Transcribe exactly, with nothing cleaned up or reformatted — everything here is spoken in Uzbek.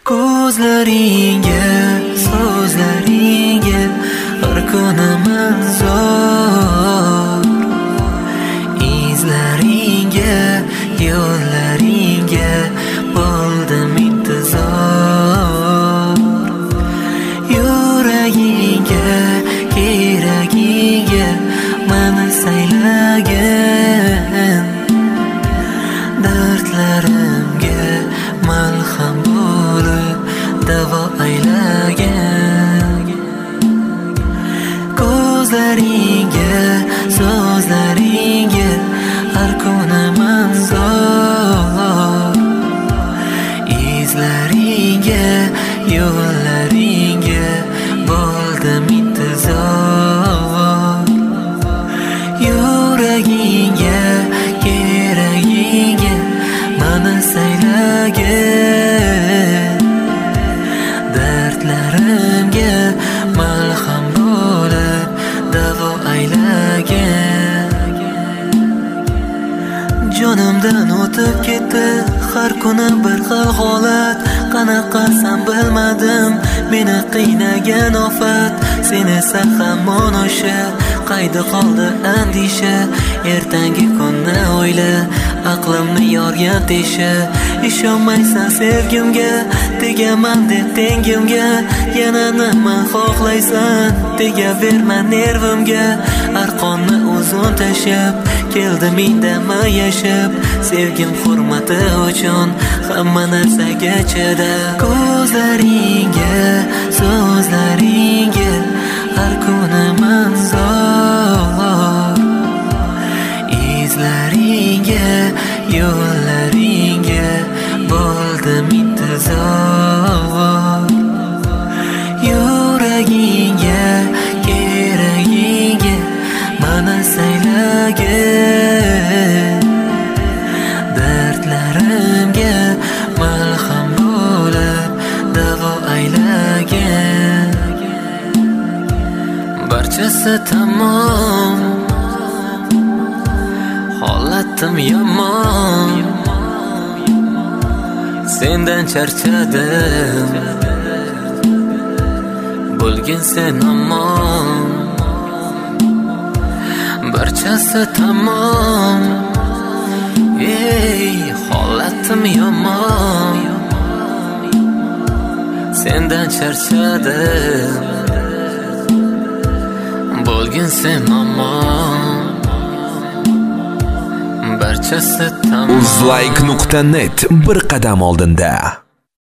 Ko'zlaringga, so'zlaringga har kunim zor. Izlaringga, yo'llaringga bo'ldim intizor. Yuragingga, keragingga meni saylagan. Dardlarimga malham bo'lib davo aylagan. Ko'zlaringga, so'zlaringga har kunim zor. Izlaringga, yo'llaringga bo'ldim intizor. Yuragingga, keragingga meni saylagan. Dardlarimga malham bo'lib davo aylagan. Jonimdan o'tib ketdi har kuni bir xil holat. Qanaqasan bilmadim, meni qiynagan ofat. Seni esa hamon o'sha, qayda qoldi andisha. Ertangi kunni o'yla, aqlimni yorgan tesha. Ishonmaysan sevgimga, tegaman deb tengimga. Yana nima xohlaysan, tegaverma nervimga. Arqonni uzun tashib, keldim indamay yashab. Sevgim hurmati uchun hamma narsaga chidab. Ko'zlaringga, so'zlaringga har kunim zor. Izlaringga, yo'llaringga bo'ldim intizor. Yuragingga, keragingga meni saylagan. Dardlarimga malham bo'lib davo aylagan. Barchasi tamom, holatim yomon. Sendan charchadim, bo'lgin sen omon. Barchasi tamom, ey holatim yomon. Sendan charchadim, bo'lgin sen omon. Barchasi tamom. Uzlike nuqta net bir qadam oldinda.